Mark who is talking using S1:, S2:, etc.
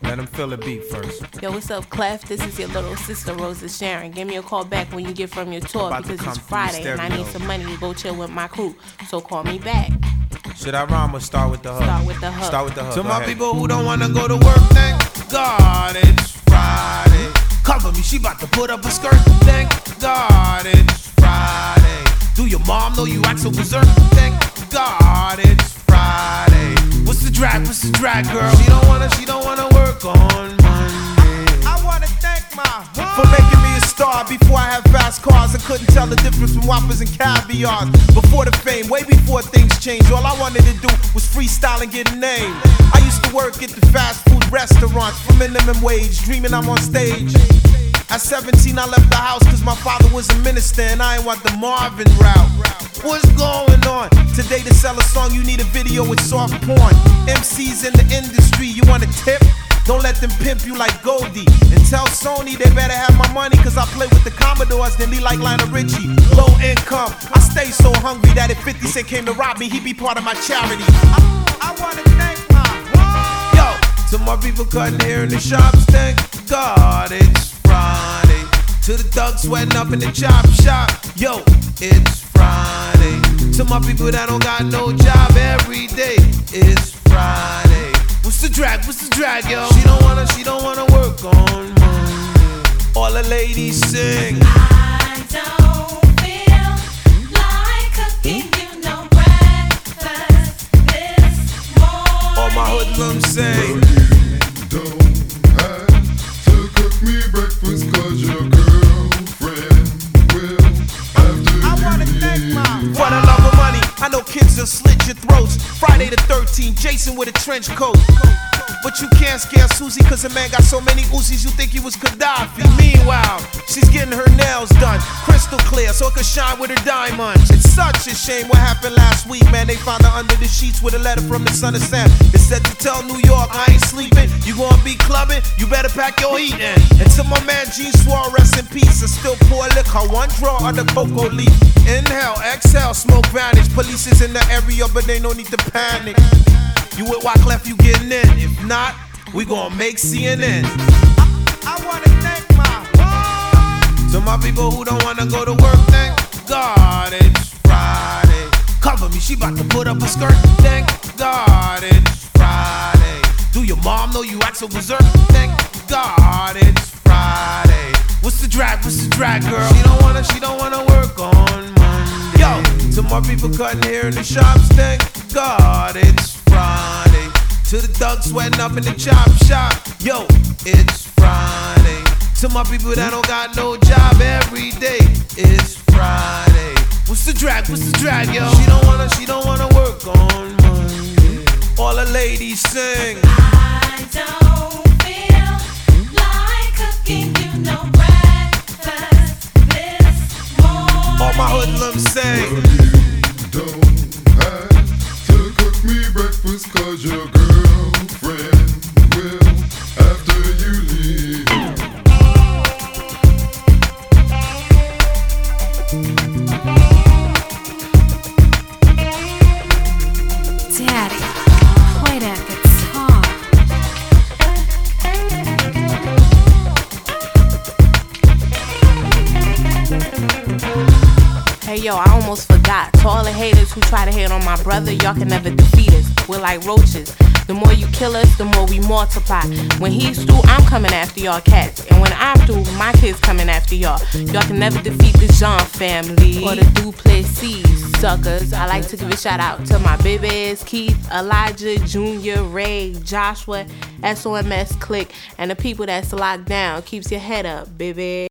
S1: Let him feel the beat first.
S2: Yo, what's up, Clef? This is your little sister, Rosa Sharon. Give me a call back when you get from your tour because it's Friday and I need some money to go chill with my crew. So call me back.
S1: Should I rhyme or start with the hook?
S2: Start with the hook.
S1: Start with the hook.
S3: To my people who don't wanna go to work, thank God it's Friday. Cover me, she about to put up a skirt. Thank God it's Friday. Do your mom know you act so berserk? Thank God it's Friday. What's the drag? What's the drag, girl? She don't wanna work on Monday.
S1: I wanna thank my hood
S3: For making me a star before I had fast cars. I couldn't tell the difference from Whoppers and caviars. Before the fame, way before things changed, all I wanted to do was freestyle and get a name. I used to work at the fast food restaurants for minimum wage, dreaming I'm on stage. At 17 I left the house cause my father was a minister and I ain't want the Marvin route. What's going on? Today to sell a song you need a video with soft porn. MCs in the industry, you want a tip? Don't let them pimp you like Goldie. And tell Sony they better have my money cause I play with the Commodores than be like Lionel Richie. Low income, I stay so hungry that if 50 Cent came to rob me, he'd be part of my charity.
S1: I wanna thank my hood.
S3: Yo, to my people cutting hair in the shops, thank God it's Friday. To the thugs sweating up in the chop shop, yo, it's Friday. To my people that don't got no job every day, it's Friday. What's the drag? What's the drag, yo? She don't wanna work on Monday. All the ladies sing.
S4: I don't feel like cooking you no breakfast this morning.
S3: All my hoodlums sing.
S5: Don't have to cook me breakfast cause your girlfriend will after
S1: I wanna
S5: you
S1: thank
S5: leave.
S1: my
S3: For the love of money, I know kids will slit your throats. Friday the 13th, Jason with a trench coat. But you can't scare Susie cause a man got so many Uzis you think he was Gaddafi. Meanwhile, she's getting her nails done crystal clear so it could shine with her diamonds. It's such a shame what happened last week, man. They found her under the sheets with a letter from the son of Sam. It said to tell New York I ain't sleeping. You gonna be clubbing? You better pack your heat in. And to my man Gene Swore, rest in peace. I still pour liquor, one draw of the cocoa leaf. Inhale, exhale, smoke vanish. Police is in the area but they no need to panic. You with Wyclef, you getting in. If not, we gon' make CNN.
S1: I wanna thank my hood.
S3: To my people who don't wanna go to work, thank God it's Friday. Cover me, she about to put up a skirt. Thank God it's Friday. Do your mom know you act so berserk? Thank God it's Friday. What's the drag? What's the drag, girl? She don't wanna work on Monday. Yo, to my people cutting hair in the shops, thank God it's Friday. To the thugs sweating up in the chop shop, yo, it's Friday. To my people that don't got no job every day, it's Friday. What's the drag? What's the drag, yo? She don't wanna work on Monday. All the ladies sing.
S4: I don't feel like cooking you no breakfast this morning.
S3: All my hoodlums sing.
S5: You don't have to cook me breakfast cause your girlfriend will after you leave.
S6: Daddy, play that guitar.
S2: Hey yo, I almost forgot. To all the haters who try to hate on my brother, y'all can never defeat us. We're like roaches. The more you kill us, the more we multiply. When he's through, I'm coming after y'all cats. And when I'm through, my kids coming after y'all. Y'all can never defeat the Jean family or the Duplessis suckers. I like to give a shout out to my babies, Keith, Elijah, Junior, Ray, Joshua, SOMS Click, and the people that's locked down. Keeps your head up, baby.